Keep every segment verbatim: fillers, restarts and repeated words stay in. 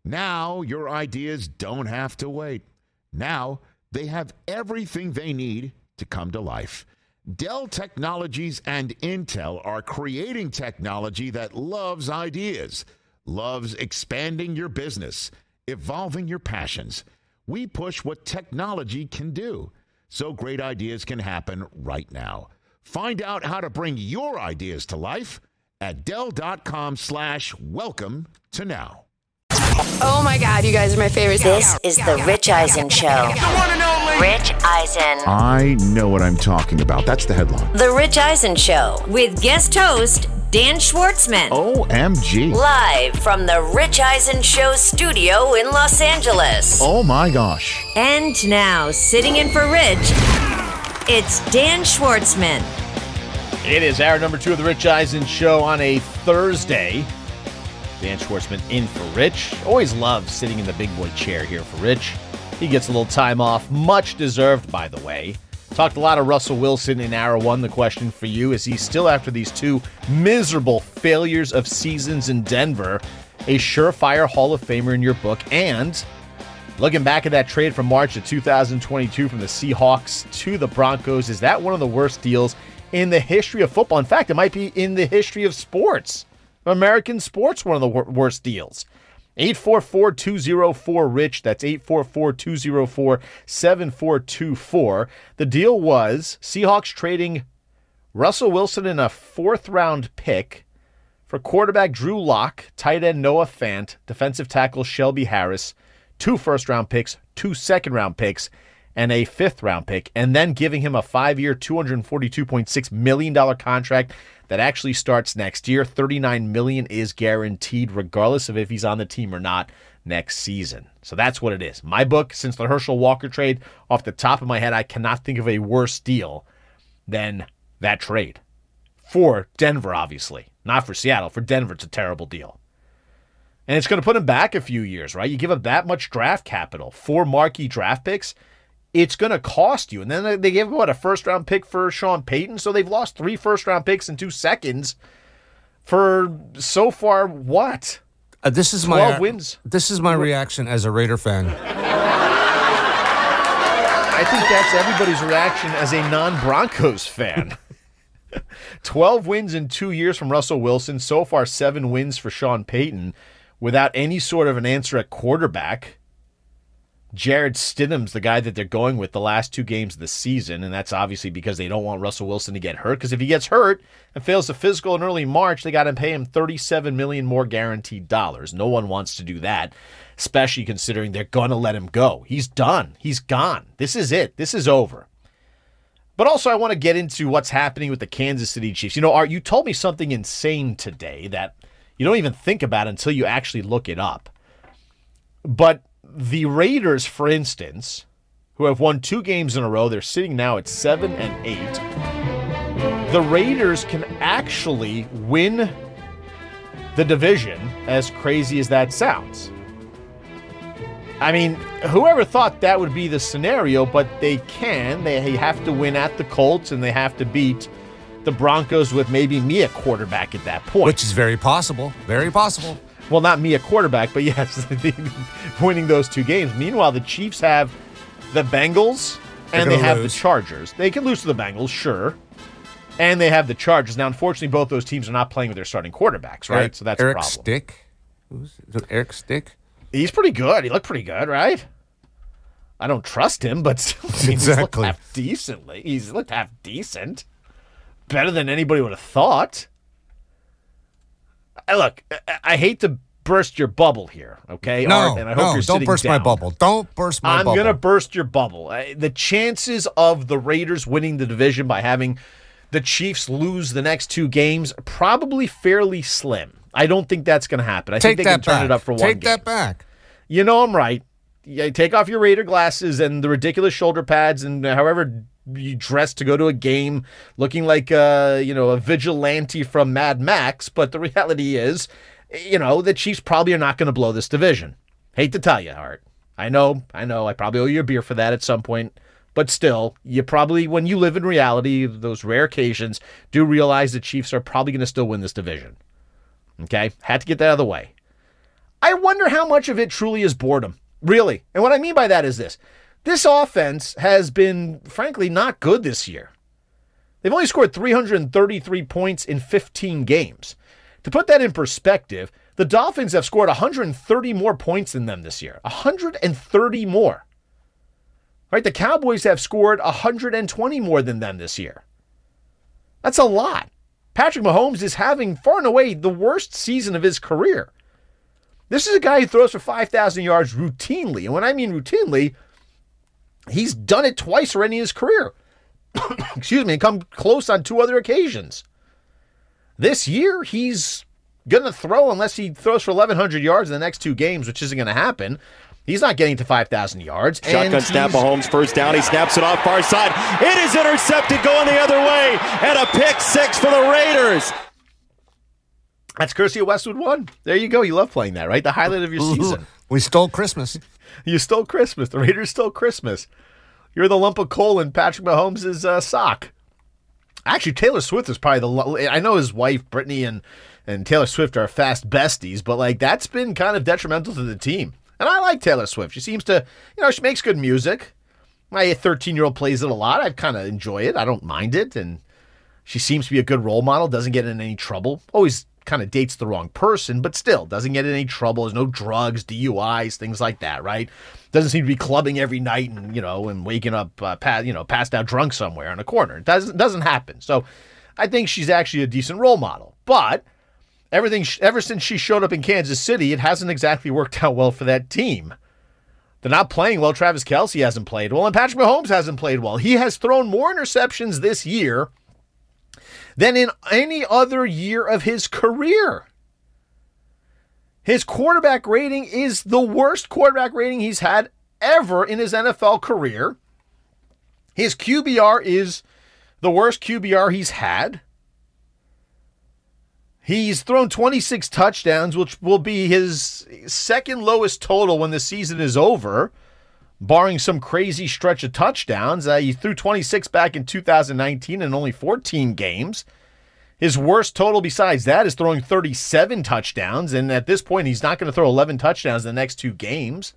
Now your ideas don't have to wait. Now they have everything they need to come to life. Dell Technologies and Intel are creating technology that loves ideas, loves expanding your business, evolving your passions. We push what technology can do, so great ideas can happen right now. Find out how to bring your ideas to life at Dell.com slash welcome to now. Oh my God, you guys are my favorites. This is the Rich Eisen Show. The one and only Rich Eisen. I know what I'm talking about. That's the headline. The Rich Eisen Show with guest host Dan Schwartzman. O M G. Live from the Rich Eisen Show studio in Los Angeles. Oh my gosh. And now, sitting in for Rich, it's Dan Schwartzman. It is hour number two of the Rich Eisen Show on a Thursday. Dan Schwartzman in for Rich. Always love sitting in the big boy chair here for Rich. He gets a little time off, much deserved, by the way. Talked a lot of Russell Wilson in hour one. The question for you, is he still, after these two miserable failures of seasons in Denver, a surefire Hall of Famer in your book? And looking back at that trade from March of two thousand twenty-two from the Seahawks to the Broncos, is that one of the worst deals in the history of football? In fact, it might be in the history of sports. American sports, one of the wor- worst deals. eight four four, two oh four, RICH. That's eight four four, two oh four, seven four two four. The deal was Seahawks trading Russell Wilson in a fourth-round pick for quarterback Drew Lock, tight end Noah Fant, defensive tackle Shelby Harris, two first-round picks, two second-round picks, and a fifth-round pick, and then giving him a five-year, two hundred forty-two point six million dollars contract that actually starts next year. thirty-nine million dollars is guaranteed regardless of if he's on the team or not next season. So that's what it is. My book, since the Herschel Walker trade, off the top of my head, I cannot think of a worse deal than that trade. For Denver, obviously. Not for Seattle. For Denver, it's a terrible deal. And it's going to put him back a few years, right? You give up that much draft capital, four marquee draft picks, it's going to cost you. And then they gave, what, a first-round pick for Sean Payton? So they've lost three first-round picks in two seconds for, so far, what? Uh, this is twelve my wins. This is my reaction as a Raider fan. I think that's everybody's reaction as a non-Broncos fan. twelve wins in two years from Russell Wilson. So far, seven wins for Sean Payton without any sort of an answer at quarterback. Jared Stidham's the guy that they're going with the last two games of the season, and that's obviously because they don't want Russell Wilson to get hurt, because if he gets hurt and fails the physical in early March, they got to pay him thirty-seven million dollars more guaranteed dollars. No one wants to do that, especially considering they're going to let him go. He's done. He's gone. This is it. This is over. But also, I want to get into what's happening with the Kansas City Chiefs. You know, Art, you told me something insane today that you don't even think about until you actually look it up. But the Raiders, for instance, who have won two games in a row, they're sitting now at seven and eight. The Raiders can actually win the division, as crazy as that sounds. I mean, whoever thought that would be the scenario, but they can. They have to win at the Colts, and they have to beat the Broncos with maybe me a quarterback at that point. Which is very possible. Very possible. Well, not me a quarterback, but yes, winning those two games. Meanwhile, the Chiefs have the Bengals and they have lose. the Chargers. They can lose to the Bengals, sure. And they have the Chargers. Now, unfortunately, both those teams are not playing with their starting quarterbacks, right? Eric, so that's Eric a problem. Stick? Who's is it Eric Stick? He's pretty good. He looked pretty good, right? I don't trust him, but still, I mean, exactly. He's looked half decently. He's looked half decent. Better than anybody would have thought. Look, I hate to burst your bubble here, okay? No, Art, and I hope no, you're don't burst down. my bubble. Don't burst my I'm bubble. I'm going to burst your bubble. The chances of the Raiders winning the division by having the Chiefs lose the next two games are probably fairly slim. I don't think that's going to happen. I take think they that can turn back. it up for one Take game. that back. You know I'm right. Yeah, take off your Raider glasses and the ridiculous shoulder pads and however you dress to go to a game looking like uh, you know, a vigilante from Mad Max, but the reality is, you know, the Chiefs probably are not going to blow this division. Hate to tell you, Hart. I know, I know, I probably owe you a beer for that at some point, but still, you probably, when you live in reality, those rare occasions, do realize the Chiefs are probably going to still win this division. Okay? Had to get that out of the way. I wonder how much of it truly is boredom. Really. And what I mean by that is this. This offense has been, frankly, not good this year. They've only scored three hundred thirty-three points in fifteen games. To put that in perspective, the Dolphins have scored one hundred thirty more points than them this year. one hundred thirty more. Right? The Cowboys have scored one hundred twenty more than them this year. That's a lot. Patrick Mahomes is having far and away the worst season of his career. This is a guy who throws for five thousand yards routinely. And when I mean routinely, he's done it twice already in his career. Excuse me, and come close on two other occasions. This year, he's going to throw unless he throws for eleven hundred yards in the next two games, which isn't going to happen. He's not getting to five thousand yards. Shotgun snap, Mahomes first down. He snaps it off far side. It is intercepted going the other way. And a pick six for the Raiders. That's courtesy of Westwood One. There you go. You love playing that, right? The highlight of your season. We stole Christmas. You stole Christmas. The Raiders stole Christmas. You're the lump of coal in Patrick Mahomes' uh, sock. Actually, Taylor Swift is probably the... I know his wife, Brittany, and, and Taylor Swift are fast besties, but like that's been kind of detrimental to the team. And I like Taylor Swift. She seems to... You know, she makes good music. My thirteen-year-old plays it a lot. I kind of enjoy it. I don't mind it. And she seems to be a good role model. Doesn't get in any trouble. Always kind of dates the wrong person, but still doesn't get in any trouble. There's no drugs, D U Is, things like that, right? Doesn't seem to be clubbing every night and, you know, and waking up, uh, pa- you know, passed out drunk somewhere in a corner. It doesn't, doesn't happen. So I think she's actually a decent role model. But everything, ever since she showed up in Kansas City, it hasn't exactly worked out well for that team. They're not playing well. Travis Kelce hasn't played well, and Patrick Mahomes hasn't played well. He has thrown more interceptions this year than in any other year of his career. His quarterback rating is the worst quarterback rating he's had ever in his N F L career. His Q B R is the worst Q B R he's had. He's thrown twenty-six touchdowns, which will be his second lowest total when the season is over, barring some crazy stretch of touchdowns. Uh, he threw twenty-six back in two thousand nineteen in only fourteen games. His worst total besides that is throwing thirty-seven touchdowns, and at this point, he's not going to throw eleven touchdowns in the next two games.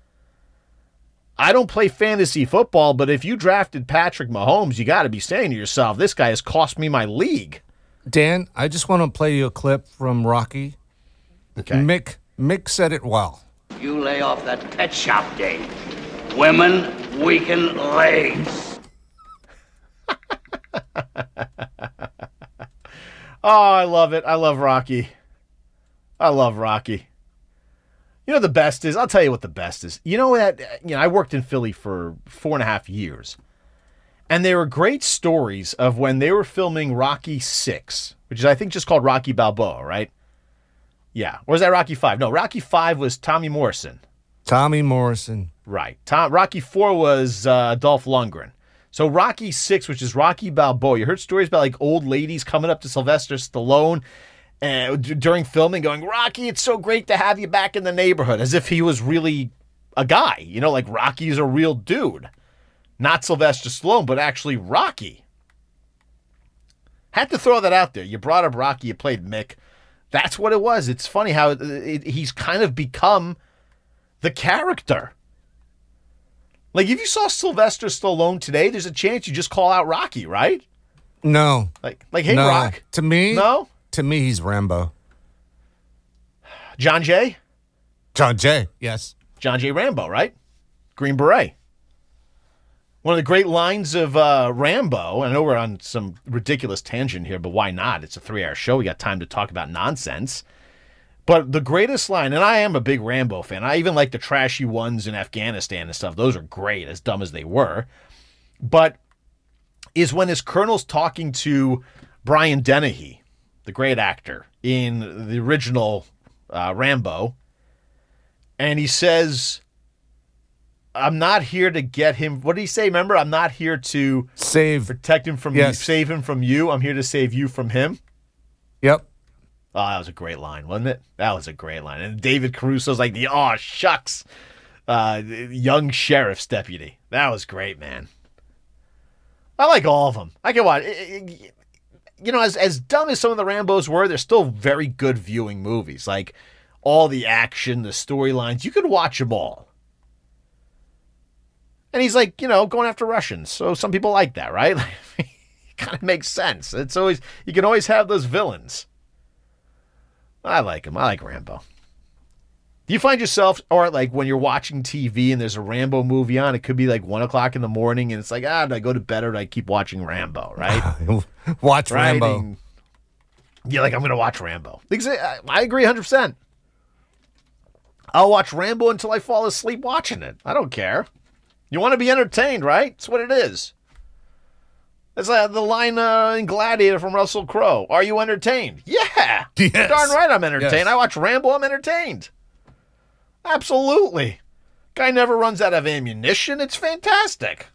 I don't play fantasy football, but if you drafted Patrick Mahomes, you got to be saying to yourself, this guy has cost me my league. Dan, I just want to play you a clip from Rocky. Okay. Mick, Mick said it well. You lay off that pet shop game. Women weaken legs. Oh, I love it. I love Rocky. I love Rocky. You know the best is, I'll tell you what the best is. You know that, you know, I worked in Philly for four and a half years. And there were great stories of when they were filming Rocky six, which is I think just called Rocky Balboa, right? Yeah. Or was that Rocky five? No, Rocky five was Tommy Morrison. Tommy Morrison. Right. Tom, Rocky four was uh, Dolph Lundgren. So Rocky six, which is Rocky Balboa, you heard stories about like old ladies coming up to Sylvester Stallone uh, d- during filming going, Rocky, it's so great to have you back in the neighborhood, as if he was really a guy. You know, like Rocky's a real dude. Not Sylvester Stallone, but actually Rocky. Had to throw that out there. You brought up Rocky, you played Mick. That's what it was. It's funny how it, it, he's kind of become the character. Like, if you saw Sylvester Stallone today, there's a chance you just call out Rocky, right? No. Like, like, hey, no. Rock. To me, No? To me, he's Rambo. John Jay? John Jay, yes. John Jay Rambo, right? Green Beret. One of the great lines of uh, Rambo, I know we're on some ridiculous tangent here, but why not? It's a three-hour show. We got time to talk about nonsense. But the greatest line, and I am a big Rambo fan. I even like the trashy ones in Afghanistan and stuff. Those are great, as dumb as they were. But is when his colonel's talking to Brian Dennehy, the great actor, in the original uh, Rambo. And he says, I'm not here to get him. What did he say? Remember, I'm not here to Save. protect him from Yes. you, save him from you. I'm here to save you from him. Yep. Oh, that was a great line, wasn't it? That was a great line. And David Caruso's like the, oh, shucks, uh, young sheriff's deputy. That was great, man. I like all of them. I can watch. You know, as, as dumb as some of the Rambos were, they're still very good viewing movies. Like, all the action, the storylines. You could watch them all. And he's like, you know, going after Russians. So some people like that, right? It kind of makes sense. It's always, you can always have those villains. I like him. I like Rambo. Do you find yourself, or like when you're watching T V and there's a Rambo movie on, it could be like one o'clock in the morning and it's like, ah, do I go to bed or do I keep watching Rambo, right? Watch right? Rambo. And you're like, I'm going to watch Rambo. I agree one hundred percent. I'll watch Rambo until I fall asleep watching it. I don't care. You want to be entertained, right? That's what it is. That's uh, the line uh, in Gladiator from Russell Crowe. Are you entertained? Yeah. Yes. Darn right I'm entertained. Yes. I watch Rambo, I'm entertained. Absolutely. Guy never runs out of ammunition. It's fantastic.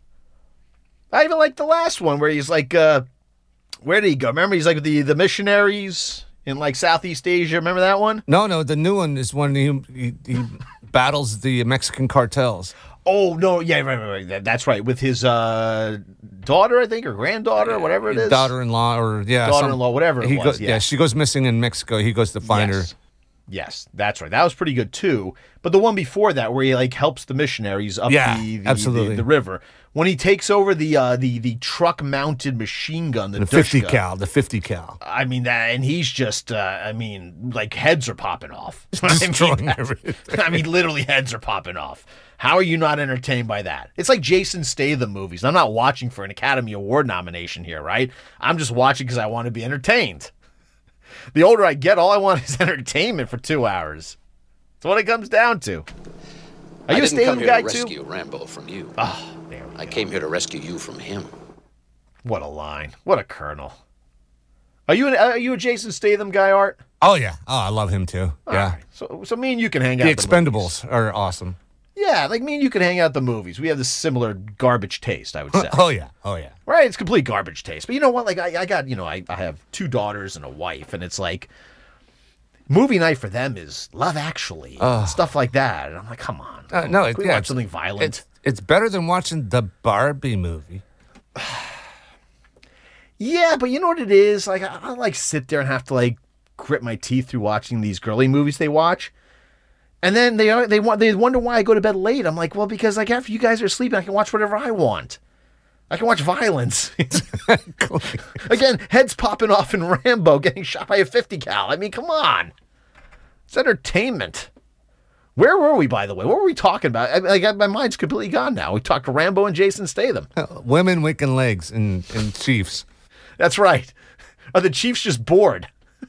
I even like the last one where he's like, uh, where did he go? Remember, he's like the, the missionaries in like Southeast Asia. Remember that one? No, no, the new one is when he, he, he battles the Mexican cartels. Oh, no, yeah, right, right, right. That, that's right. With his uh, daughter, I think, or granddaughter, whatever it is. Daughter-in-law, or yeah. Daughter-in-law, some, whatever it he was, goes, yeah. yeah, she goes missing in Mexico. He goes to find yes. her. Yes, that's right. That was pretty good, too. But the one before that, where he, like, helps the missionaries up yeah, the, the, absolutely. the, the river. When he takes over the uh, the, the truck-mounted machine gun, the, the fifty Dushka, cal, the fifty cal. I mean, that, and he's just, uh, I mean, like, heads are popping off. I Destroying mean, everything. I mean, literally heads are popping off. How are you not entertained by that? It's like Jason Statham movies. I'm not watching for an Academy Award nomination here, right? I'm just watching because I want to be entertained. The older I get, all I want is entertainment for two hours. That's what it comes down to. Are you I a didn't come Statham here guy to rescue too? Rambo from you. Oh, there we I go. came here to rescue you from him. What a line. What a colonel. Are you an, are you a Jason Statham guy, Art? Oh, yeah. Oh, I love him, too. All yeah. right. So, so me and you can hang out. The at Expendables movies. are awesome. Yeah, like me and you can hang out at the movies. We have this similar garbage taste, I would say. Oh, yeah. Oh, yeah. Right, it's complete garbage taste. But you know what? Like, I, I got, you know, I, I have two daughters and a wife, and it's like, movie night for them is Love Actually, and stuff like that. And I'm like, come on. Uh, no, Can it, we yeah, watch it's- something violent? It's, it's better than watching the Barbie movie. Yeah, but you know what it is? Like, I, I like sit there and have to like grit my teeth through watching these girly movies they watch. And then they are, they want they wonder why I go to bed late. I'm like, well, because like after you guys are sleeping, I can watch whatever I want. I can watch violence. Again, heads popping off in Rambo, getting shot by a fifty cal. I mean, come on. It's entertainment. Where were we, by the way? What were we talking about? I, like, my mind's completely gone now. We talked to Rambo and Jason Statham. Women, weakened legs, and, and Chiefs. That's right. Are the Chiefs just bored?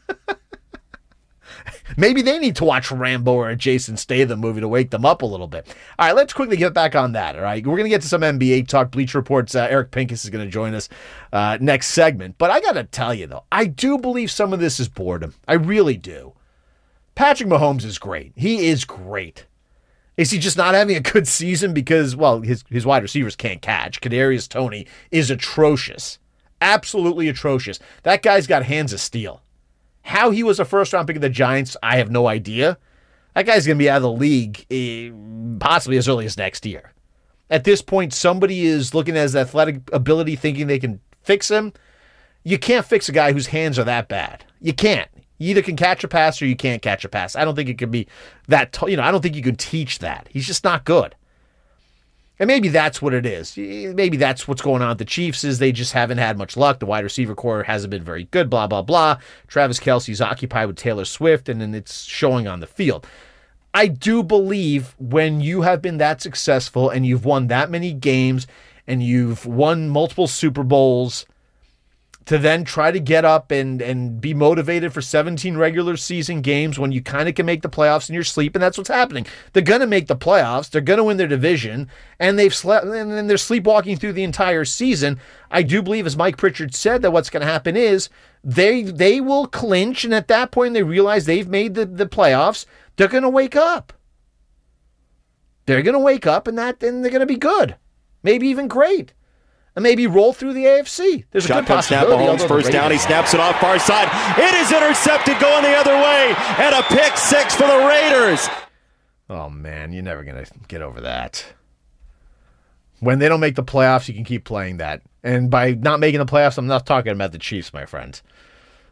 Maybe they need to watch Rambo or a Jason Statham movie to wake them up a little bit. All right, let's quickly get back on that, all right? We're going to get to some N B A talk. Bleacher Report's uh, Eric Pincus is going to join us uh, next segment. But I got to tell you, though, I do believe some of this is boredom. I really do. Patrick Mahomes is great. He is great. Is he just not having a good season because, well, his, his wide receivers can't catch? Kadarius Toney is atrocious. Absolutely atrocious. That guy's got hands of steel. How he was a first-round pick of the Giants, I have no idea. That guy's going to be out of the league eh, possibly as early as next year. At this point, somebody is looking at his athletic ability, thinking they can fix him. You can't fix a guy whose hands are that bad. You can't. You either can catch a pass or you can't catch a pass. I don't think it can be that, t- you know, I don't think you can teach that. He's just not good. And maybe that's what it is. Maybe that's what's going on with the Chiefs is they just haven't had much luck. The wide receiver core hasn't been very good, blah, blah, blah. Travis Kelce's occupied with Taylor Swift, and then it's showing on the field. I do believe when you have been that successful and you've won that many games and you've won multiple Super Bowls, to then try to get up and, and be motivated for seventeen regular season games when you kind of can make the playoffs in your sleep, and that's what's happening. They're going to make the playoffs. They're going to win their division, and they've slept, and then they're sleepwalking through the entire season. I do believe, as Mike Pritchard said, that what's going to happen is they they will clinch, and at that point they realize they've made the, the playoffs. They're going to wake up. They're going to wake up, and that and they're going to be good, maybe even great. And maybe roll through the A F C. There's a good Shotgun snap, possibility. Mahomes first down. He snaps it off far side. It is intercepted going the other way. And a pick six for the Raiders. Oh, man, you're never going to get over that. When they don't make the playoffs, you can keep playing that. And by not making the playoffs, I'm not talking about the Chiefs, my friends.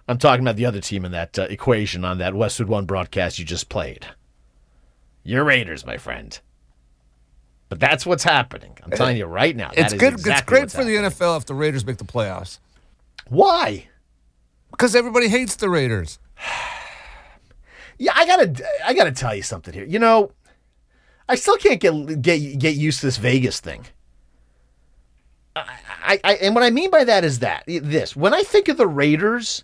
I'm talking about the other team in that uh, equation on that Westwood One broadcast you just played. Your Raiders, my friend. But that's what's happening. I'm telling you right now. It's that is good. Exactly it's great what's for happening. the N F L if the Raiders make the playoffs. Why? Because everybody hates the Raiders. Yeah, I gotta, I gotta tell you something here. You know, I still can't get get get used to this Vegas thing. I, I, I and what I mean by that is that this: when I think of the Raiders,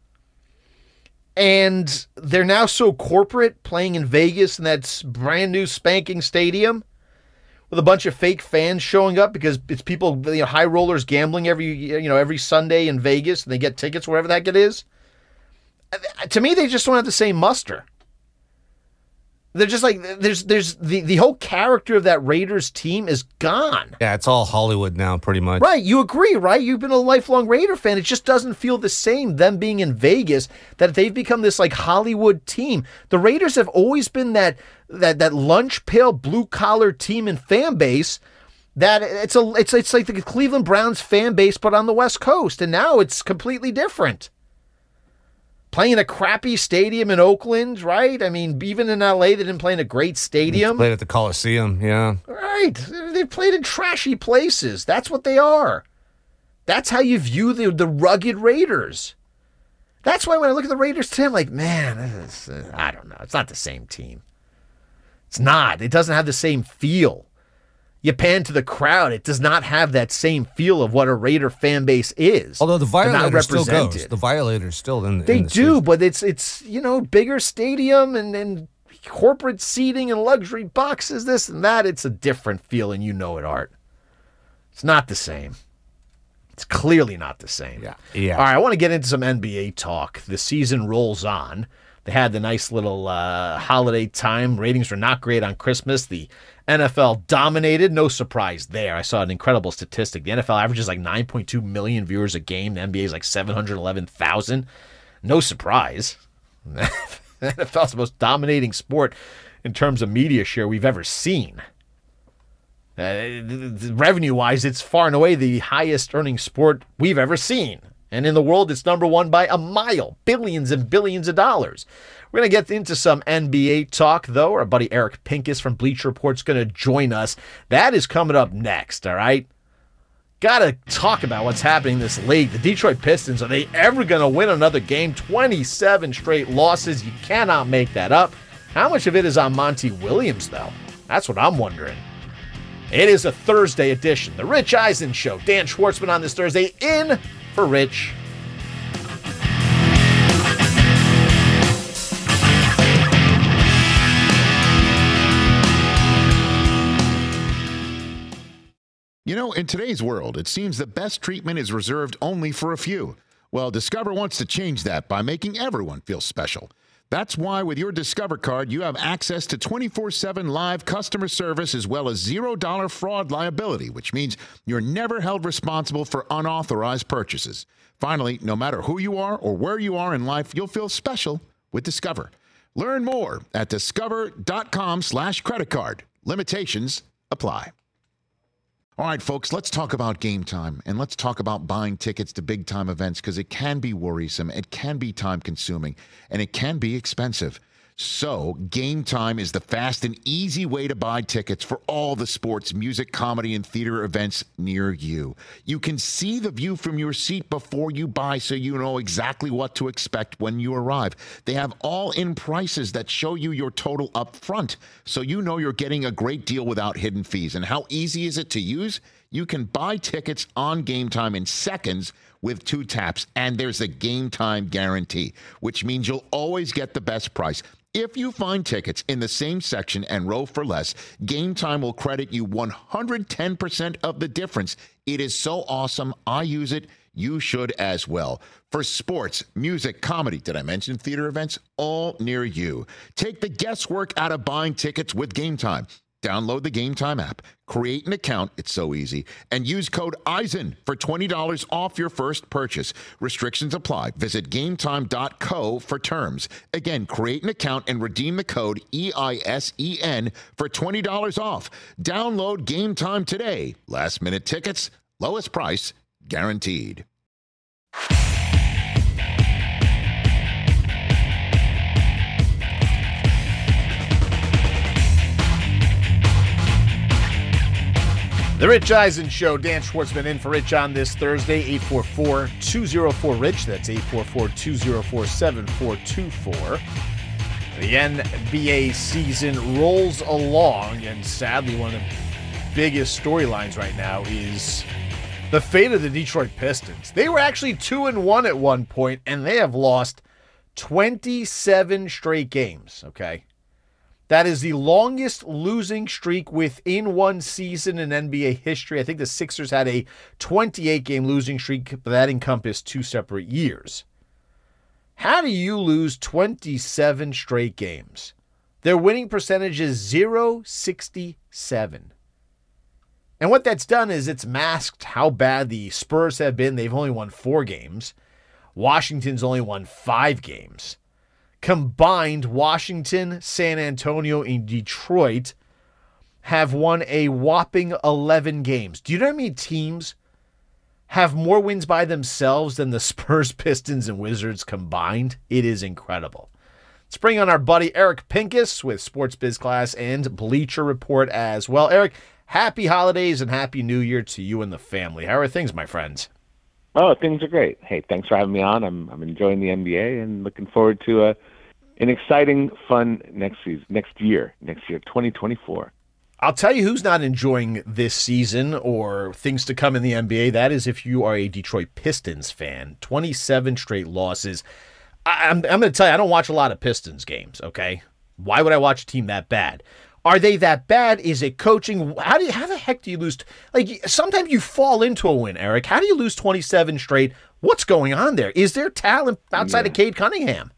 and they're now so corporate, playing in Vegas in that brand new spanking stadium, with a bunch of fake fans showing up because it's people, you know, high rollers gambling every, you know, every Sunday in Vegas, and they get tickets wherever the heck it is. To me, they just don't have the same muster. They're just like, there's, there's the, the whole character of that Raiders team is gone. Yeah, it's all Hollywood now, pretty much. Right, you agree, right? You've been a lifelong Raider fan. It just doesn't feel the same, them being in Vegas, that they've become this like Hollywood team. The Raiders have always been that that that lunch pail blue collar team and fan base. That it's a it's it's like the Cleveland Browns fan base, but on the West Coast, and now it's completely different. Playing in a crappy stadium in Oakland, right? I mean, even in L A, they didn't play in a great stadium. They played at the Coliseum, yeah. Right. They played in trashy places. That's what they are. That's how you view the, the rugged Raiders. That's why when I look at the Raiders today, I'm like, man, this is, uh, I don't know. It's not the same team. It's not. It doesn't have the same feel. You pan to the crowd, it does not have that same feel of what a Raider fan base is. Although the They're not Violators still goes. represented. The Violators still in, They in the do, season. but it's, it's you know, bigger stadium and, and corporate seating and luxury boxes, this and that. It's a different feeling. You know it, Art. It's not the same. It's clearly not the same. Yeah. Yeah. All right, I want to get into some N B A talk. The season rolls on. They had the nice little uh, holiday time. Ratings were not great on Christmas. The N F L dominated. No surprise there. I saw an incredible statistic. The N F L averages like nine point two million viewers a game. The N B A is like seven hundred eleven thousand. No surprise. The N F L is the most dominating sport in terms of media share we've ever seen. Uh, revenue-wise, it's far and away the highest earning sport we've ever seen. And in the world, it's number one by a mile. Billions and billions of dollars. We're going to get into some N B A talk, though. Our buddy Eric Pincus from Bleacher Report's going to join us. That is coming up next, all right? Got to talk about what's happening in this league. The Detroit Pistons, are they ever going to win another game? twenty-seven straight losses. You cannot make that up. How much of it is on Monty Williams, though? That's what I'm wondering. It is a Thursday edition. The Rich Eisen Show. Dan Schwartzman on this Thursday in for Rich. You know, in today's world, it seems the best treatment is reserved only for a few. Well, Discover wants to change that by making everyone feel special. That's why with your Discover card, you have access to twenty-four seven live customer service as well as zero dollar fraud liability, which means you're never held responsible for unauthorized purchases. Finally, no matter who you are or where you are in life, you'll feel special with Discover. Learn more at discover.com slash credit card. Limitations apply. All right, folks, let's talk about Game Time, and let's talk about buying tickets to big-time events because it can be worrisome, it can be time-consuming, and it can be expensive. So Game Time is the fast and easy way to buy tickets for all the sports, music, comedy, and theater events near you. You can see the view from your seat before you buy so you know exactly what to expect when you arrive. They have all-in prices that show you your total up front, so you know you're getting a great deal without hidden fees. And how easy is it to use? You can buy tickets on Game Time in seconds with two taps, and there's a Game Time guarantee, which means you'll always get the best price. If you find tickets in the same section and row for less, Game Time will credit you one hundred ten percent of the difference. It is so awesome. I use it. You should as well. For sports, music, comedy, did I mention theater events? All near you. Take the guesswork out of buying tickets with Game Time. Download the Game Time app, create an account, it's so easy, and use code EISEN for twenty dollars off your first purchase. Restrictions apply. Visit gametime dot co for terms. Again, create an account and redeem the code E I S E N for twenty dollars off. Download Game Time today. Last minute tickets, lowest price, guaranteed. The Rich Eisen Show. Dan Schwartzman in for Rich on this Thursday. eight four four, two oh four, RICH. That's eight four four, two oh four, seven four two four. The N B A season rolls along, and sadly, one of the biggest storylines right now is the fate of the Detroit Pistons. They were actually two and one at one point, and they have lost twenty-seven straight games, okay? That is the longest losing streak within one season in N B A history. I think the Sixers had a twenty-eight game losing streak, but that encompassed two separate years. How do you lose twenty-seven straight games? Their winning percentage is zero point six seven. And what that's done is it's masked how bad the Spurs have been. They've only won four games. Washington's only won five games. Combined, Washington, San Antonio, and Detroit have won a whopping eleven games. Do you know how many teams have more wins by themselves than the Spurs, Pistons, and Wizards combined? It is incredible. Let's bring on our buddy Eric Pincus with Sports Biz Class and Bleacher Report as well. Eric, happy holidays and happy new year to you and the family. How are things, my friends? Oh, things are great. Hey, thanks for having me on. I'm I'm enjoying the N B A and looking forward to a an exciting, fun next season, next year, next year, twenty twenty-four. I'll tell you who's not enjoying this season or things to come in the N B A. That is if you are a Detroit Pistons fan. twenty-seven straight losses. I, I'm I'm going to tell you, I don't watch a lot of Pistons games. Okay, why would I watch a team that bad? Are they that bad? Is it coaching? How do you, how the heck do you lose? Like, sometimes you fall into a win, Eric. How do you lose twenty-seven straight? What's going on there? Is there talent outside yeah. of Cade Cunningham?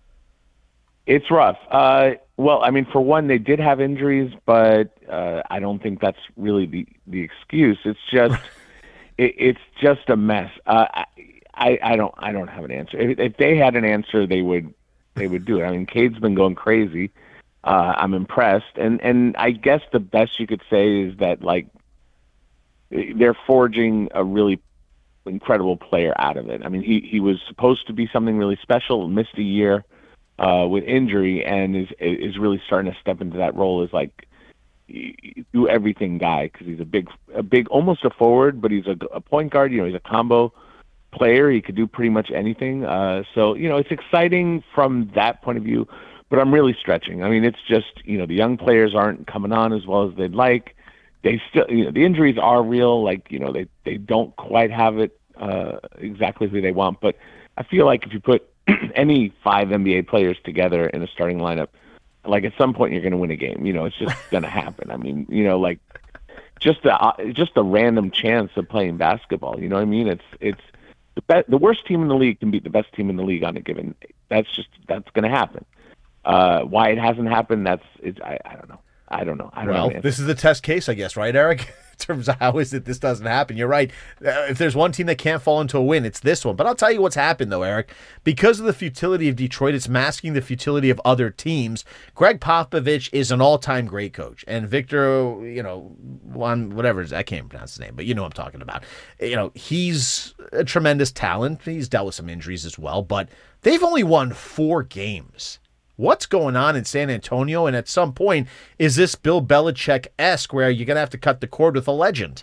It's rough. Uh, well, I mean, for one, they did have injuries, but uh, I don't think that's really the, the excuse. It's just it, it's just a mess. Uh, I I don't I don't have an answer. If, if they had an answer, they would they would do it. I mean, Cade's been going crazy. Uh, I'm impressed, and and I guess the best you could say is that like they're forging a really incredible player out of it. I mean, he he was supposed to be something really special, missed a year uh, with injury, and is is really starting to step into that role as like do everything guy because he's a big a big almost a forward, but he's a, a point guard. You know, he's a combo player. He could do pretty much anything. Uh, so you know, it's exciting from that point of view. But I'm really stretching. I mean, it's just, you know, the young players aren't coming on as well as they'd like. They still, you know, the injuries are real. Like, you know, they, they don't quite have it uh, exactly who they want. But I feel like if you put any five N B A players together in a starting lineup, like at some point you're going to win a game. You know, it's just going to happen. I mean, you know, like just the uh, just the random chance of playing basketball. You know what I mean? It's it's the be- the worst team in the league can beat the best team in the league on a given. That's just that's going to happen. Uh, why it hasn't happened, that's it's, I, I don't know. I don't know. I don't well, know. This is the test case, I guess, right, Eric? In terms of how is it this doesn't happen. You're right. Uh, if there's one team that can't fall into a win, it's this one. But I'll tell you what's happened, though, Eric. Because of the futility of Detroit, it's masking the futility of other teams. Greg Popovich is an all-time great coach. And Victor, you know, Juan, whatever, I can't pronounce his name, but you know what I'm talking about. You know, he's a tremendous talent. He's dealt with some injuries as well. But they've only won four games. What's going on in San Antonio? And at some point, is this Bill Belichick-esque where you're going to have to cut the cord with a legend?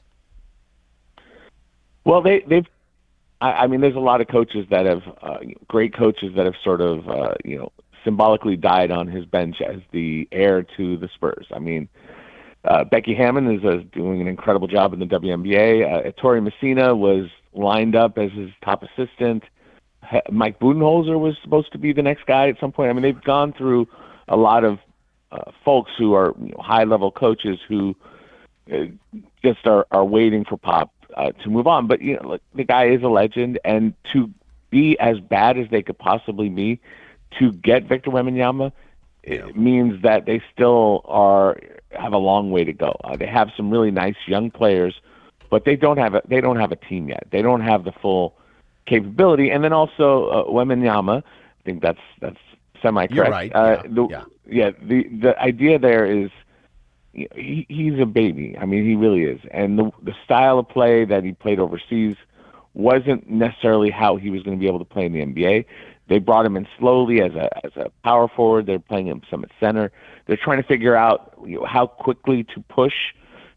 Well, they, they've, I, I mean, there's a lot of coaches that have, uh, great coaches that have sort of, uh, you know, symbolically died on his bench as the heir to the Spurs. I mean, uh, Becky Hammon is uh, doing an incredible job in the W N B A. Uh, Ettore Messina was lined up as his top assistant. Mike Budenholzer was supposed to be the next guy at some point. I mean, they've gone through a lot of uh, folks who are you know, high-level coaches who uh, just are, are waiting for Pop uh, to move on. But, you know, look, the guy is a legend, and to be as bad as they could possibly be, to get Victor Wembanyama, yeah. it means that they still are have a long way to go. Uh, they have some really nice young players, but they don't have a, they don't have a team yet. They don't have the full capability, and then also uh, Wembanyama. I think that's that's semi-correct. You're right. Uh, yeah. The, yeah. yeah. The the idea there is you know, he he's a baby. I mean, he really is, and the the style of play that he played overseas wasn't necessarily how he was going to be able to play in the N B A. They brought him in slowly as a as a power forward. They're playing him some at center. They're trying to figure out you know, how quickly to push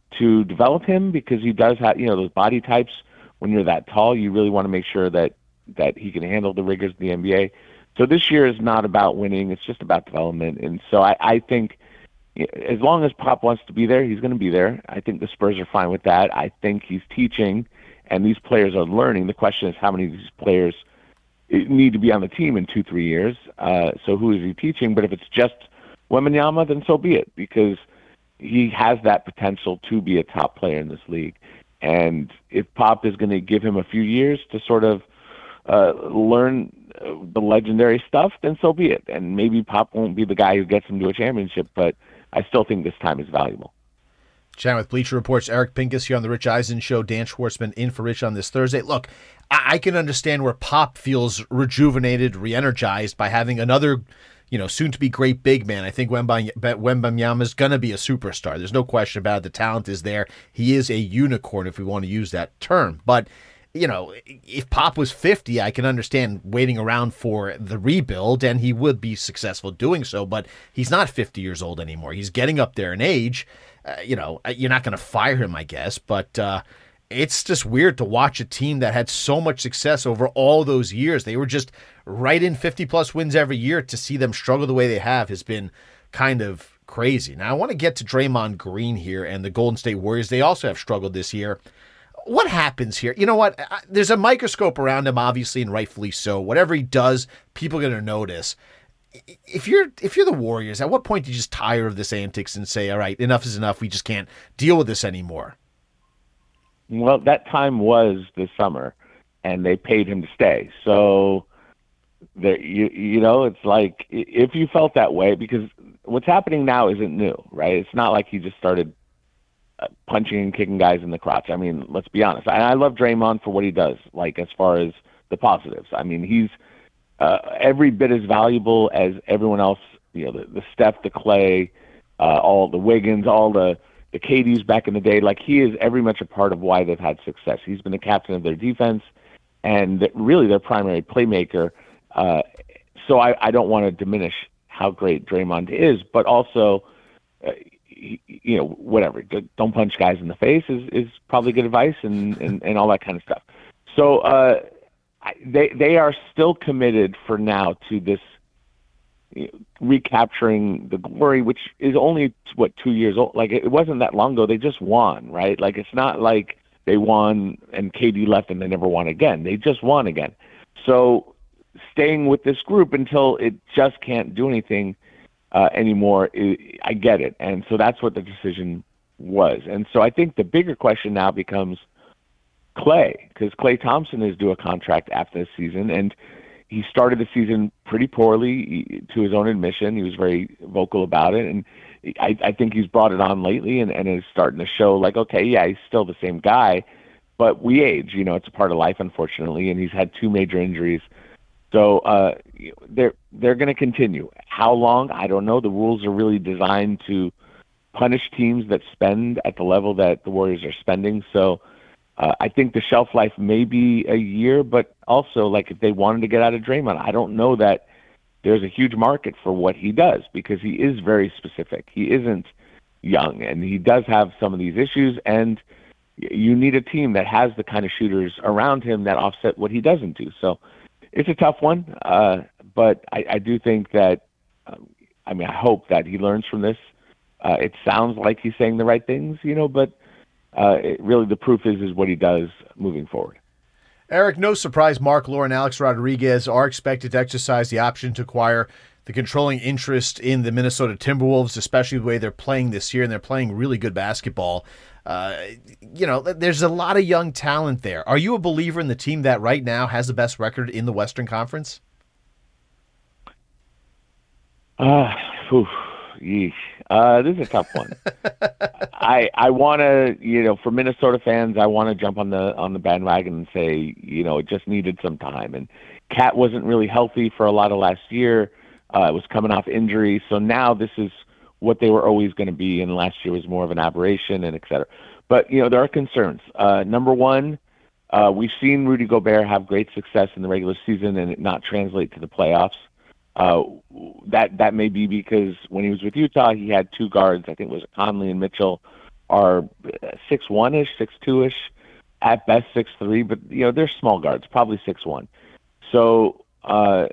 to develop him because he does have, you know, those body types. When you're that tall, you really want to make sure that, that he can handle the rigors of the N B A. So this year is not about winning. It's just about development. And so I, I think as long as Pop wants to be there, he's going to be there. I think the Spurs are fine with that. I think he's teaching, and these players are learning. The question is how many of these players need to be on the team in two, three years. Uh, so who is he teaching? But if it's just Wembanyama, then so be it, because he has that potential to be a top player in this league. And if Pop is going to give him a few years to sort of uh, learn the legendary stuff, then so be it. And maybe Pop won't be the guy who gets him to a championship, but I still think this time is valuable. Chatting with Bleacher Report's Eric Pincus here on the Rich Eisen Show. Dan Schwartzman in for Rich on this Thursday. Look, I, I can understand where Pop feels rejuvenated, re-energized by having another, you know, soon-to-be great big man. I think Wembanyama is going to be a superstar. There's no question about it. The talent is there. He is a unicorn, if we want to use that term. But, you know, if Pop was fifty, I can understand waiting around for the rebuild, and he would be successful doing so. But he's not fifty years old anymore. He's getting up there in age. Uh, you know, you're not going to fire him, I guess, but uh, it's just weird to watch a team that had so much success over all those years. They were just right in fifty-plus wins every year. To see them struggle the way they have has been kind of crazy. Now, I want to get to Draymond Green here and the Golden State Warriors. They also have struggled this year. What happens here? You know what? There's a microscope around him, obviously, and rightfully so. Whatever he does, people are going to notice. If you're if you're the Warriors, at what point do you just tire of this antics and say, all right, enough is enough, we just can't deal with this anymore? Well, that time was this summer, and they paid him to stay. So, there, you you know, it's like if you felt that way, because what's happening now isn't new, right? It's not like he just started punching and kicking guys in the crotch. I mean, let's be honest. I, I love Draymond for what he does, like as far as the positives. I mean, he's Uh, every bit as valuable as everyone else, you know, the, the Steph, the Clay, uh, all the Wiggins, all the, the K Ds back in the day. Like, he is every much a part of why they've had success. He's been the captain of their defense and really their primary playmaker. Uh, so I, I don't want to diminish how great Draymond is, but also, uh, he, you know, whatever. Don't punch guys in the face is, is probably good advice and, and, and all that kind of stuff. So, uh, They they are still committed for now to this, you know, recapturing the glory, which is only, what, two years old. Like, it wasn't that long ago. They just won, right? Like, it's not like they won and K D left and they never won again. They just won again. So staying with this group until it just can't do anything uh, anymore, it, I get it. And so that's what the decision was. And so I think the bigger question now becomes Clay, because Clay Thompson is due a contract after this season, and he started the season pretty poorly, to his own admission. He was very vocal about it, and I, I think he's brought it on lately and, and is starting to show, like, okay, yeah, he's still the same guy, but we age. You know, it's a part of life, unfortunately, and he's had two major injuries. So uh, they're they're going to continue. How long? I don't know. The rules are really designed to punish teams that spend at the level that the Warriors are spending, so Uh, I think the shelf life may be a year, but also, like, if they wanted to get out of Draymond, I don't know that there's a huge market for what he does, because he is very specific. He isn't young, and he does have some of these issues, and you need a team that has the kind of shooters around him that offset what he doesn't do. So it's a tough one, uh, but I, I do think that, um, I mean, I hope that he learns from this. Uh, it sounds like he's saying the right things, you know, but Uh, it, really, the proof is is what he does moving forward. Eric, no surprise, Mark Lore and Alex Rodriguez are expected to exercise the option to acquire the controlling interest in the Minnesota Timberwolves, especially the way they're playing this year, and they're playing really good basketball. Uh, you know, there's a lot of young talent there. Are you a believer in the team that right now has the best record in the Western Conference? Uh, oof, yeesh. Uh, this is a tough one. I I want to, you know, for Minnesota fans, I want to jump on the on the bandwagon and say, you know, it just needed some time. And Cat wasn't really healthy for a lot of last year. Uh, it was coming off injury, so now this is what they were always going to be. And last year was more of an aberration, and et cetera. But you know, there are concerns. Uh, number one, uh, we've seen Rudy Gobert have great success in the regular season and it not translate to the playoffs. Uh, that that may be because when he was with Utah, he had two guards. I think it was Conley and Mitchell, are six one ish, six two ish, at best six three, but you know they're small guards, probably six one. So uh,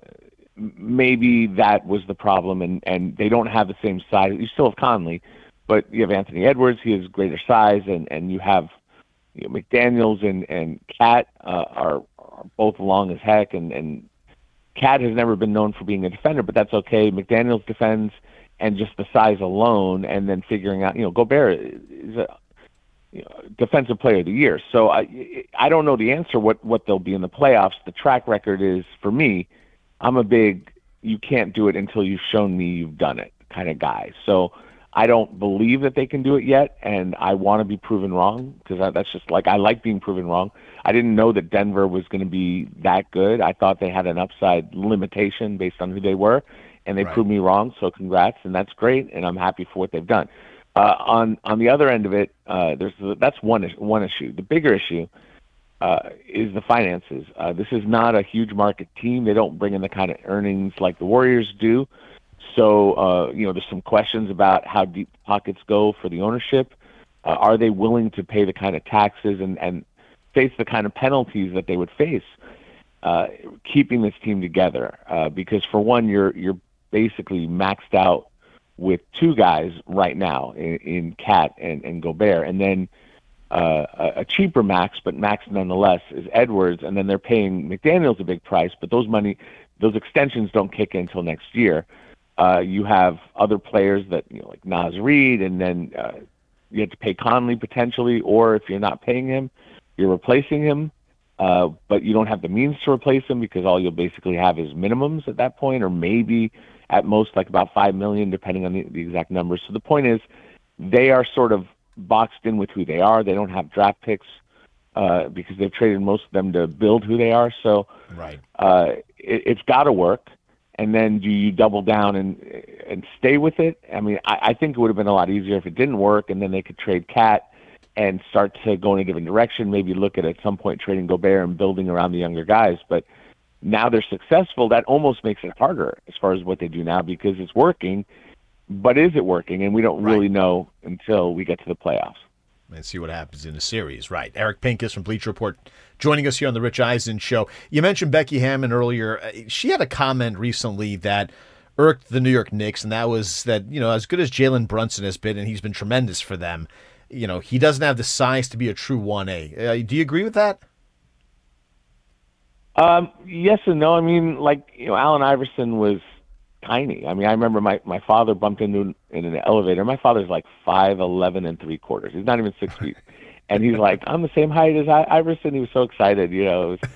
maybe that was the problem, and, and they don't have the same size. You still have Conley, but you have Anthony Edwards. He has greater size, and, and you have you know, McDaniels and and Cat uh, are, are both long as heck, and and Cat has never been known for being a defender, but that's okay. McDaniels defends, and just the size alone, and then figuring out, you know, Gobert is a you know, defensive player of the year. So I I don't know the answer what what they'll be in the playoffs. The track record is, for me, I'm a big you can't do it until you've shown me you've done it kind of guy. So I don't believe that they can do it yet, and I want to be proven wrong because that's just like I like being proven wrong. I didn't know that Denver was going to be that good. I thought they had an upside limitation based on who they were, and they Right. proved me wrong. So congrats, and that's great, and I'm happy for what they've done. Uh, on on the other end of it, uh, there's that's one is- one issue. The bigger issue uh, is the finances. Uh, this is not a huge market team. They don't bring in the kind of earnings like the Warriors do. So, uh, you know, there's some questions about how deep pockets go for the ownership. Uh, are they willing to pay the kind of taxes and, and face the kind of penalties that they would face uh, keeping this team together? Uh, because, for one, you're you're basically maxed out with two guys right now in, in Cat and, and Gobert. And then uh, a, a cheaper max, but max nonetheless, is Edwards. And then they're paying McDaniels a big price, but those money, those extensions don't kick in until next year. Uh, you have other players that, you know, like Naz Reid, and then uh, you have to pay Conley potentially, or if you're not paying him, you're replacing him, uh, but you don't have the means to replace him because all you'll basically have is minimums at that point, or maybe at most like about five million dollars, depending on the, the exact numbers. So the point is they are sort of boxed in with who they are. They don't have draft picks uh, because they've traded most of them to build who they are. So Right. uh, it, it's got to work. And then do you double down and and stay with it? I mean, I, I think it would have been a lot easier if it didn't work, and then they could trade Cat and start to go in a different direction, maybe look at at some point trading Gobert and building around the younger guys. But now they're successful. That almost makes it harder as far as what they do now because it's working. But is it working? And we don't Right. really know until we get to the playoffs. And see what happens in the series. Right. Eric Pincus from Bleacher Report joining us here on the Rich Eisen Show. You mentioned Becky Hammon earlier. Uh, She had a comment recently that irked the New York Knicks, and that was that, you know, as good as Jalen Brunson has been, and he's been tremendous for them, you know, he doesn't have the size to be a true one A. Uh, do you agree with that? Um, yes and no. I mean, like, you know, Allen Iverson was tiny. I mean, I remember my, my father bumped into in an elevator. My father's like five eleven and three quarters. He's not even six feet. And he's like, I'm the same height as I- Iverson. He was so excited, you know. It was,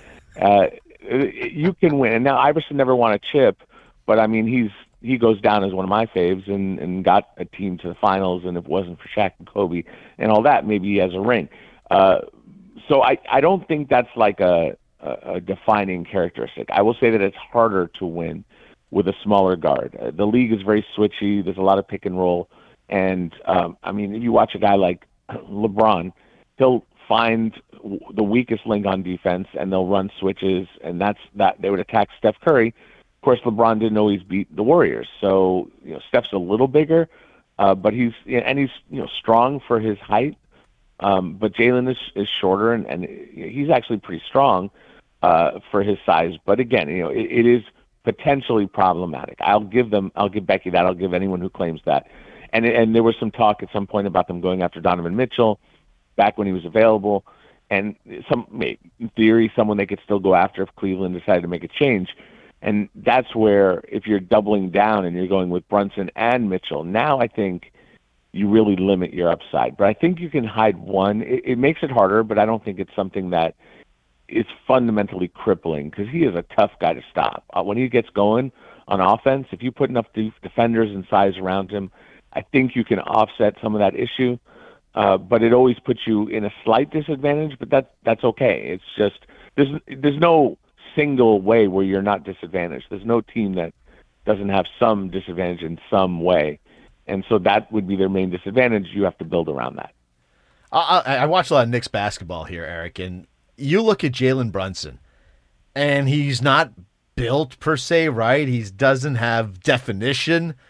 uh, you can win. And now Iverson never won a chip, but I mean, he's he goes down as one of my faves and, and got a team to the finals. And if it wasn't for Shaq and Kobe and all that, maybe he has a ring. Uh, so I, I don't think that's like a, a, a defining characteristic. I will say that it's harder to win with a smaller guard. Uh, the league is very switchy. There's a lot of pick and roll. And, um, I mean, if you watch a guy like LeBron, he'll find w- the weakest link on defense, and they'll run switches, and that's that. They would attack Steph Curry. Of course, LeBron didn't always beat the Warriors. So, you know, Steph's a little bigger, uh, but he's and he's you know strong for his height. Um, but Jalen is, is shorter, and, and he's actually pretty strong uh, for his size. But again, you know, it, it is potentially problematic. I'll give them. I'll give Becky that. I'll give anyone who claims that. And and there was some talk at some point about them going after Donovan Mitchell back when he was available, and some in theory someone they could still go after if Cleveland decided to make a change. And that's where if you're doubling down and you're going with Brunson and Mitchell, now I think you really limit your upside. But I think you can hide one. It, it makes it harder, but I don't think it's something that is fundamentally crippling because he is a tough guy to stop. Uh, when he gets going on offense, if you put enough de- defenders and size around him, I think you can offset some of that issue. Uh, but it always puts you in a slight disadvantage, but that that's okay. It's just there's there's no single way where you're not disadvantaged. There's no team that doesn't have some disadvantage in some way, and so that would be their main disadvantage. You have to build around that. I, I, I watch a lot of Knicks basketball here, Eric, and you look at Jalen Brunson, and he's not built per se, right? He doesn't have definition.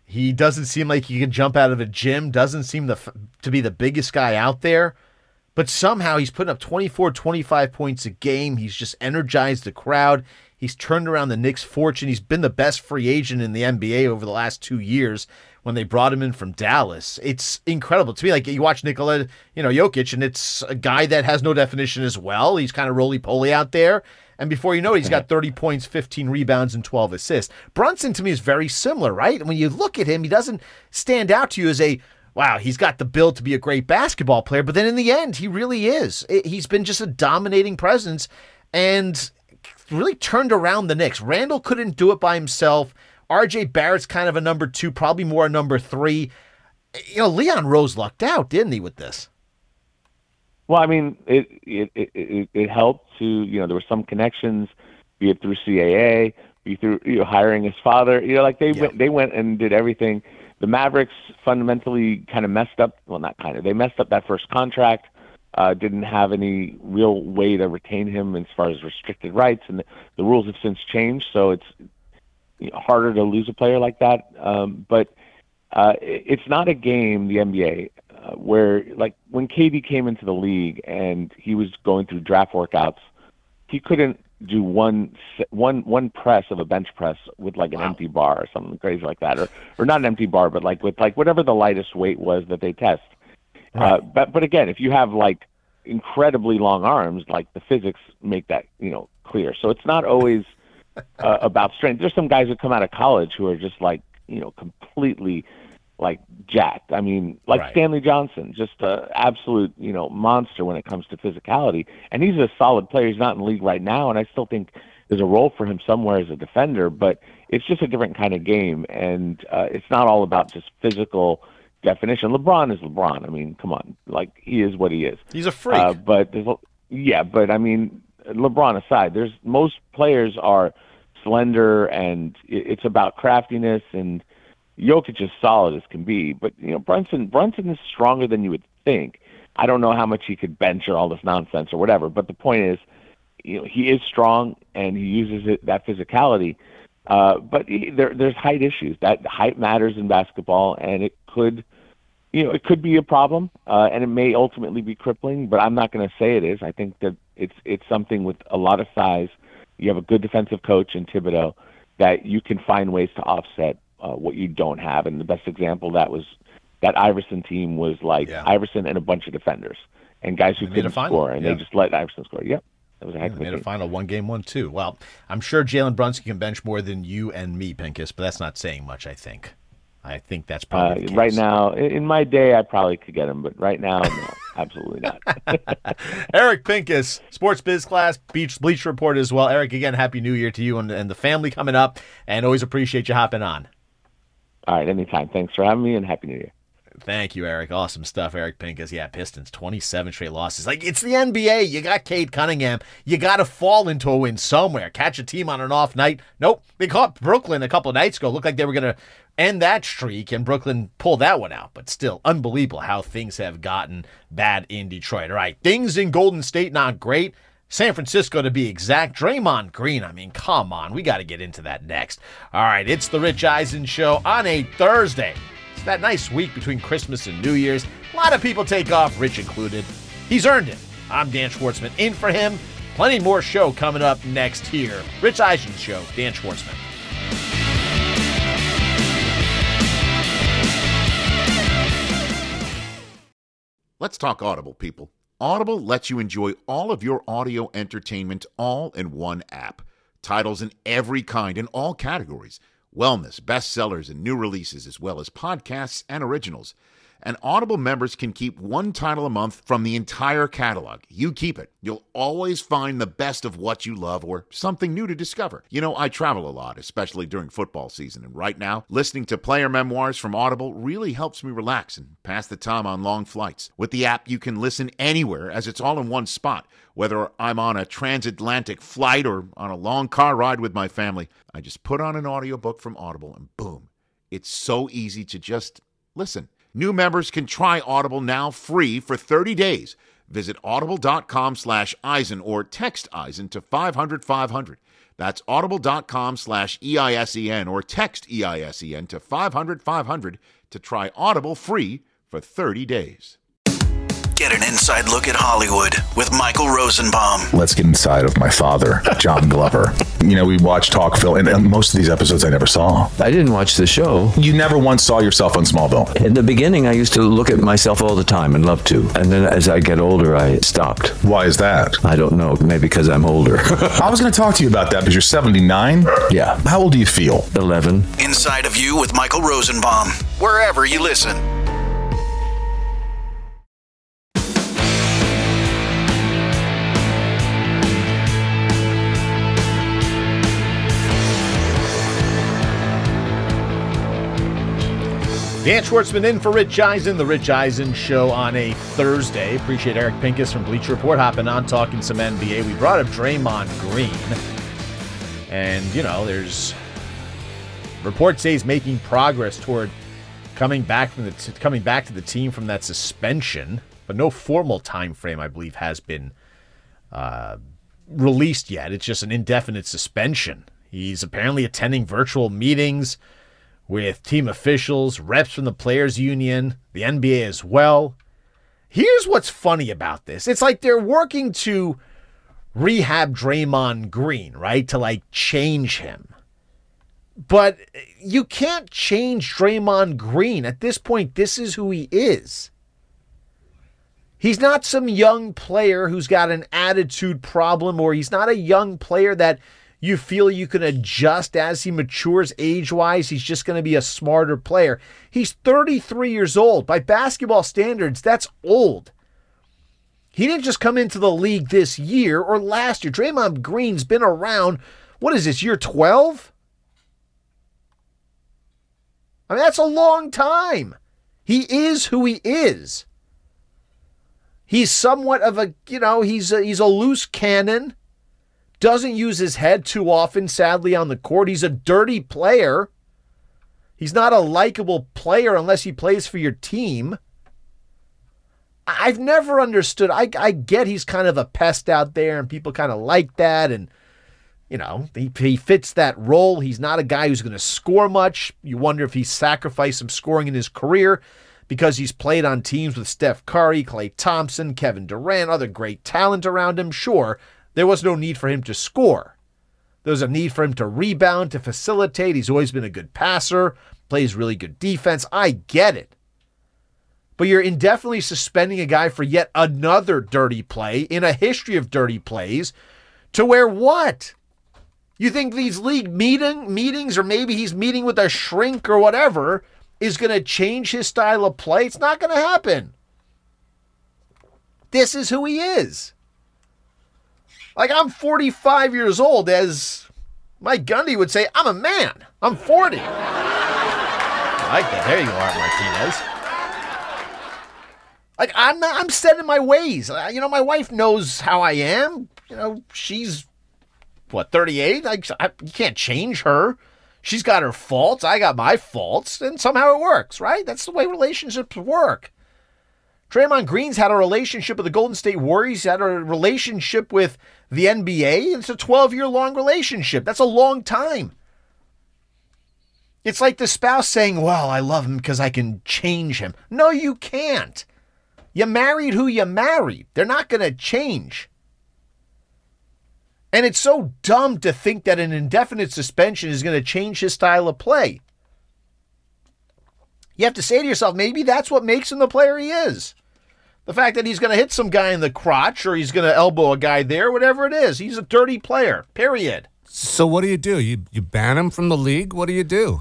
He doesn't seem like he can jump out of a gym, doesn't seem the, to be the biggest guy out there, but somehow he's putting up twenty-four, twenty-five points a game. He's just energized the crowd. He's turned around the Knicks' fortune. He's been the best free agent in the N B A over the last two years when they brought him in from Dallas. It's incredible. To me, like you watch Nikola, you know, Jokic, and it's a guy that has no definition as well. He's kind of roly-poly out there. And before you know it, he's got thirty points, fifteen rebounds, and twelve assists. Brunson, to me, is very similar, right? And when you look at him, he doesn't stand out to you as a, wow, he's got the build to be a great basketball player. But then in the end, he really is. He's been just a dominating presence and really turned around the Knicks. Randall couldn't do it by himself. R J Barrett's kind of a number two, probably more a number three. You know, Leon Rose lucked out, didn't he, with this? Well, I mean, it it, it it it helped to, you know, there were some connections, be it through C A A, be through, you know, hiring his father. You know, like they yeah. went, they went and did everything. The Mavericks fundamentally kind of messed up. Well, not kind of. They messed up that first contract. Uh, didn't have any real way to retain him as far as restricted rights, and the, the rules have since changed. So it's you know, harder to lose a player like that. Um, but uh, it, it's not a game, the N B A. Uh, where, like, when K D came into the league and he was going through draft workouts, he couldn't do one one one press of a bench press with, like, an wow. empty bar or something crazy like that. Or, or not an empty bar, but, like, with, like, whatever the lightest weight was that they test. Right. Uh, but, but, again, if you have, like, incredibly long arms, like, the physics make that, you know, clear. So it's not always uh, about strength. There's some guys who come out of college who are just, like, you know, completely – like jacked. I mean, like right. Stanley Johnson, just an absolute, you know, monster when it comes to physicality. And he's a solid player. He's not in the league right now, and I still think there's a role for him somewhere as a defender, but it's just a different kind of game, and uh, it's not all about just physical definition. LeBron is LeBron. I mean, come on. Like, he is what he is. He's a freak. Uh, but there's, yeah, but I mean, LeBron aside, there's most players are slender, and it's about craftiness, and Jokic is solid as can be, but you know Brunson Brunson is stronger than you would think. I don't know how much he could bench or all this nonsense or whatever, but the point is, you know, he is strong and he uses it, that physicality. Uh, but he, there, there's height issues. That height matters in basketball, and it could, you know, it could be a problem, uh, and it may ultimately be crippling. But I'm not going to say it is. I think that it's it's something with a lot of size. You have a good defensive coach in Thibodeau that you can find ways to offset Uh, what you don't have. And the best example of that was that Iverson team was like yeah. Iverson and a bunch of defenders and guys who couldn't score, and yeah. they just let Iverson score. Yep. That was a heck yeah, of a made team. a final one game, one, two. Well, I'm sure Jalen Brunson can bench more than you and me, Pincus, but that's not saying much, I think. I think that's probably uh, the case. Right now, in my day, I probably could get him, but right now, no, absolutely not. Eric Pincus, Sports Biz Class, Beach Bleach Report as well. Eric, again, Happy New Year to you and, and the family coming up, and always appreciate you hopping on. All right, anytime. Thanks for having me, and Happy New Year. Thank you, Eric. Awesome stuff, Eric Pincus. Yeah, Pistons, twenty-seven straight losses. Like, it's the N B A. You got Cade Cunningham. You got to fall into a win somewhere. Catch a team on an off night. Nope. They caught Brooklyn a couple of nights ago. Looked like they were going to end that streak, and Brooklyn pulled that one out. But still, unbelievable how things have gotten bad in Detroit. All right, things in Golden State not great. San Francisco, to be exact. Draymond Green, I mean, come on. We got to get into that next. All right, it's the Rich Eisen Show on a Thursday. It's that nice week between Christmas and New Year's. A lot of people take off, Rich included. He's earned it. I'm Dan Schwartzman. In for him. Plenty more show coming up next here. Rich Eisen Show, Dan Schwartzman. Let's talk Audible, people. Audible lets you enjoy all of your audio entertainment all in one app. Titles in every kind in all categories. Wellness, bestsellers, and new releases, as well as podcasts and originals. And Audible members can keep one title a month from the entire catalog. You keep it. You'll always find the best of what you love or something new to discover. You know, I travel a lot, especially during football season. And right now, listening to player memoirs from Audible really helps me relax and pass the time on long flights. With the app, you can listen anywhere as it's all in one spot. Whether I'm on a transatlantic flight or on a long car ride with my family, I just put on an audiobook from Audible and boom, it's so easy to just listen. New members can try Audible now free for thirty days. Visit audible.com slash Eisen or text Eisen to five hundred five hundred. That's audible.com slash E-I-S-E-N or text E I S E N to five hundred five hundred to try Audible free for thirty days. Get an inside look at Hollywood with Michael Rosenbaum. Let's get inside of my father, John Glover. You know, we watch talk film, and, and most of these episodes I never saw. I didn't watch the show. You never once saw yourself on Smallville? In the beginning, I used to look at myself all the time and love to. And then as I get older, I stopped. Why is that? I don't know. Maybe because I'm older. I was going to talk to you about that because you're seventy-nine? Yeah. How old do you feel? eleven. Inside of You with Michael Rosenbaum. Wherever you listen. Dan Schwartzman in for Rich Eisen, the Rich Eisen Show on a Thursday. Appreciate Eric Pincus from Bleacher Report hopping on, talking some N B A. We brought up Draymond Green. And, you know, there's reports say he's making progress toward coming back from the t- coming back to the team from that suspension, but no formal time frame, I believe, has been uh, released yet. It's just an indefinite suspension. He's apparently attending virtual meetings with team officials, reps from the Players Union, the N B A as well. Here's what's funny about this. It's like they're working to rehab Draymond Green, right? To like change him. But you can't change Draymond Green. At this point, this is who he is. He's not some young player who's got an attitude problem, or he's not a young player that you feel you can adjust as he matures age-wise. He's just going to be a smarter player. He's thirty-three years old. By basketball standards, that's old. He didn't just come into the league this year or last year. Draymond Green's been around, what is this, year twelve? I mean, that's a long time. He is who he is. He's somewhat of a, you know, he's a, he's a loose cannon. Doesn't use his head too often, sadly, on the court. He's a dirty player. He's not a likable player unless he plays for your team. I've never understood. I, I get he's kind of a pest out there, and people kind of like that. And, you know, he, he fits that role. He's not a guy who's going to score much. You wonder if he's sacrificed some scoring in his career because he's played on teams with Steph Curry, Klay Thompson, Kevin Durant, other great talent around him. Sure. There was no need for him to score. There was a need for him to rebound, to facilitate. He's always been a good passer, plays really good defense. I get it. But you're indefinitely suspending a guy for yet another dirty play in a history of dirty plays to where what? You think these league meeting meetings, or maybe he's meeting with a shrink or whatever, is going to change his style of play? It's not going to happen. This is who he is. Like, I'm forty-five years old, as Mike Gundy would say, I'm a man. I'm forty. I like that. There you are, Martinez. Like, I'm not, I'm set in my ways. You know, my wife knows how I am. You know, she's, what, thirty-eight? Like, I, you can't change her. She's got her faults. I got my faults. And somehow it works, right? That's the way relationships work. Draymond Green's had a relationship with the Golden State Warriors. He's had a relationship with the N B A. It's a twelve-year-long relationship. That's a long time. It's like the spouse saying, well, I love him because I can change him. No, you can't. You married who you married. They're not going to change. And it's so dumb to think that an indefinite suspension is going to change his style of play. You have to say to yourself, maybe that's what makes him the player he is. The fact that he's going to hit some guy in the crotch, or he's going to elbow a guy there, whatever it is. He's a dirty player, period. So what do you do? You you ban him from the league? What do you do?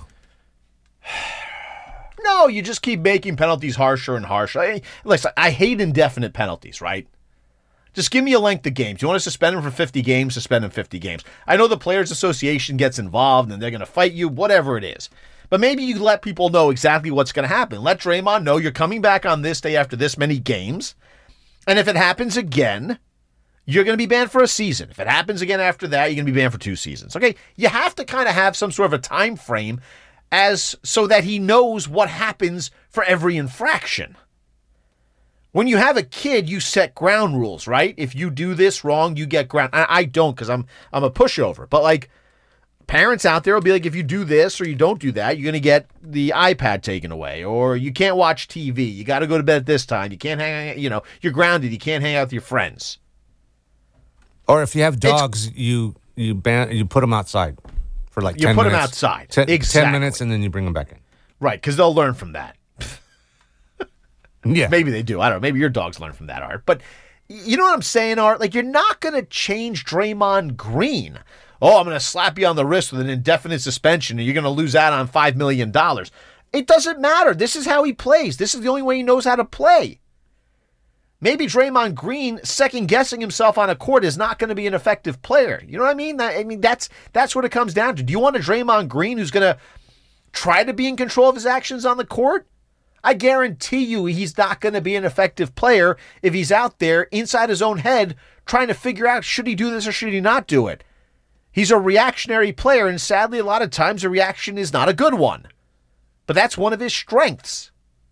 No, you just keep making penalties harsher and harsher. I, listen, I hate indefinite penalties, right? Just give me a length of games. You want to suspend him for fifty games, suspend him fifty games. I know the Players Association gets involved and they're going to fight you, whatever it is. But maybe you let people know exactly what's going to happen. Let Draymond know you're coming back on this day after this many games. And if it happens again, you're going to be banned for a season. If it happens again after that, you're going to be banned for two seasons. Okay? You have to kind of have some sort of a time frame as so that he knows what happens for every infraction. When you have a kid, you set ground rules, right? If you do this wrong, you get ground. I, I don't because I'm I'm a pushover. But like parents out there will be like, if you do this or you don't do that, you're going to get the iPad taken away, or you can't watch T V. You got to go to bed at this time. You can't hang out, you know, you're grounded. You can't hang out with your friends. Or if you have dogs, it's, you you ban you put them outside for like you ten put minutes. them outside. Ten, exactly. ten minutes, and then you bring them back in. Right, because they'll learn from that. Yeah. Maybe they do. I don't know. Maybe your dogs learn from that, Art. But you know what I'm saying, Art? Like, you're not going to change Draymond Green. Oh, I'm going to slap you on the wrist with an indefinite suspension and you're going to lose out on five million dollars. It doesn't matter. This is how he plays. This is the only way he knows how to play. Maybe Draymond Green second-guessing himself on a court is not going to be an effective player. You know what I mean? I mean, that's that's what it comes down to. Do you want a Draymond Green who's going to try to be in control of his actions on the court? I guarantee you he's not going to be an effective player if he's out there inside his own head trying to figure out, should he do this or should he not do it? He's a reactionary player, and sadly, a lot of times the reaction is not a good one. But that's one of his strengths.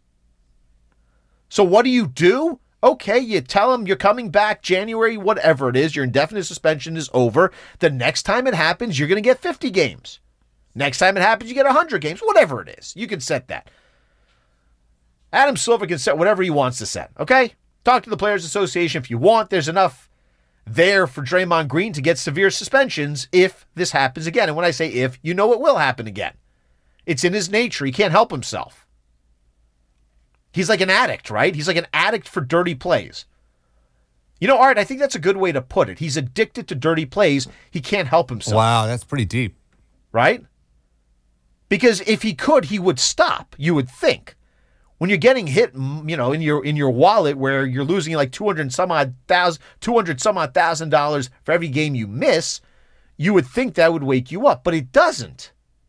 So what do you do? Okay, you tell him you're coming back January, whatever it is, your indefinite suspension is over. The next time it happens, you're going to get fifty games. Next time it happens, you get one hundred games, whatever it is. You can set that. Adam Silver can set whatever he wants to set, okay? Talk to the Players Association if you want. There's enough there for Draymond Green to get severe suspensions if this happens again. And when I say if, you know it will happen again. It's in his nature. He can't help himself. He's like an addict, right? He's like an addict for dirty plays. You know, Art, I think that's a good way to put it. He's addicted to dirty plays. He can't help himself. Wow, that's pretty deep. Right? Because if he could, he would stop, you would think. When you're getting hit, you know, in your in your wallet where you're losing like two hundred some odd thousand, two hundred some odd thousand dollars for every game you miss, you would think that would wake you up, but it doesn't.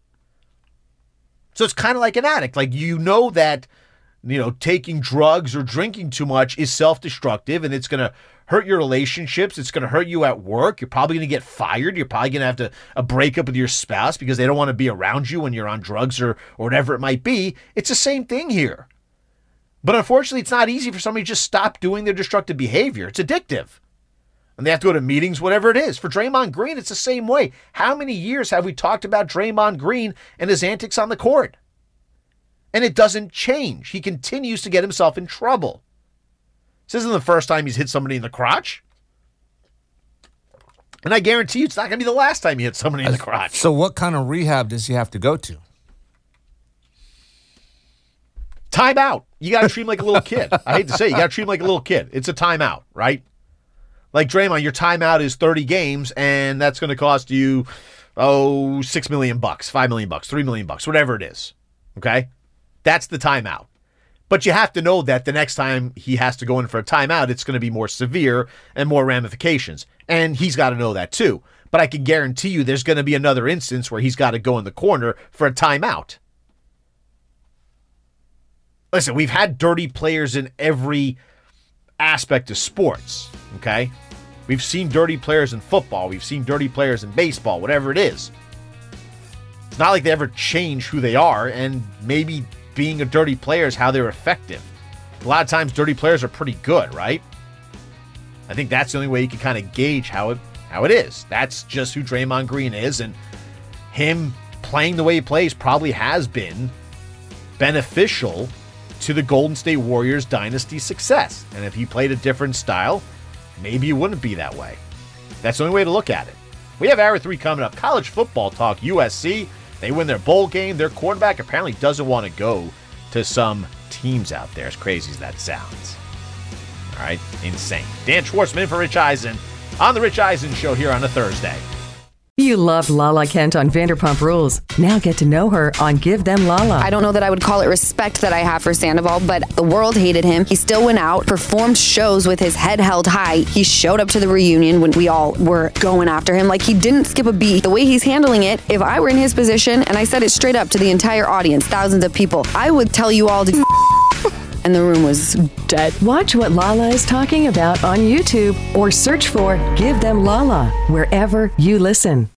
So it's kind of like an addict. Like, you know that, you know, taking drugs or drinking too much is self-destructive and it's going to hurt your relationships. It's going to hurt you at work. You're probably going to get fired. You're probably going to have to a breakup with your spouse because they don't want to be around you when you're on drugs or, or whatever it might be. It's the same thing here. But unfortunately, it's not easy for somebody to just stop doing their destructive behavior. It's addictive. And they have to go to meetings, whatever it is. For Draymond Green, it's the same way. How many years have we talked about Draymond Green and his antics on the court? And it doesn't change. He continues to get himself in trouble. This isn't the first time he's hit somebody in the crotch. And I guarantee you it's not going to be the last time he hit somebody in the crotch. So what kind of rehab does he have to go to? Timeout. You got to treat him like a little kid. I hate to say it, you got to treat him like a little kid. It's a timeout, right? Like Draymond, your timeout is thirty games, and that's going to cost you, oh, six million bucks, five million bucks, three million bucks, whatever it is. Okay? That's the timeout. But you have to know that the next time he has to go in for a timeout, it's going to be more severe and more ramifications. And he's got to know that too. But I can guarantee you there's going to be another instance where he's got to go in the corner for a timeout. Listen, we've had dirty players in every aspect of sports, okay? We've seen dirty players in football. We've seen dirty players in baseball, whatever it is. It's not like they ever change who they are, and maybe being a dirty player is how they're effective. A lot of times, dirty players are pretty good, right? I think that's the only way you can kind of gauge how it how it is. That's just who Draymond Green is, and him playing the way he plays probably has been beneficial to the Golden State Warriors dynasty success. And if he played a different style, maybe it wouldn't be that way. That's the only way to look at it. We have Hour three coming up. College football talk, U S C. They win their bowl game. Their quarterback apparently doesn't want to go to some teams out there, as crazy as that sounds. All right, insane. Dan Schwartzman in for Rich Eisen on The Rich Eisen Show here on a Thursday. You loved Lala Kent on Vanderpump Rules. Now get to know her on Give Them Lala. I don't know that I would call it respect that I have for Sandoval, but the world hated him. He still went out, performed shows with his head held high. He showed up to the reunion when we all were going after him. Like, he didn't skip a beat. The way he's handling it, if I were in his position, and I said it straight up to the entire audience, thousands of people, I would tell you all to and the room was dead. Watch what Lala is talking about on YouTube or search for Give Them Lala wherever you listen.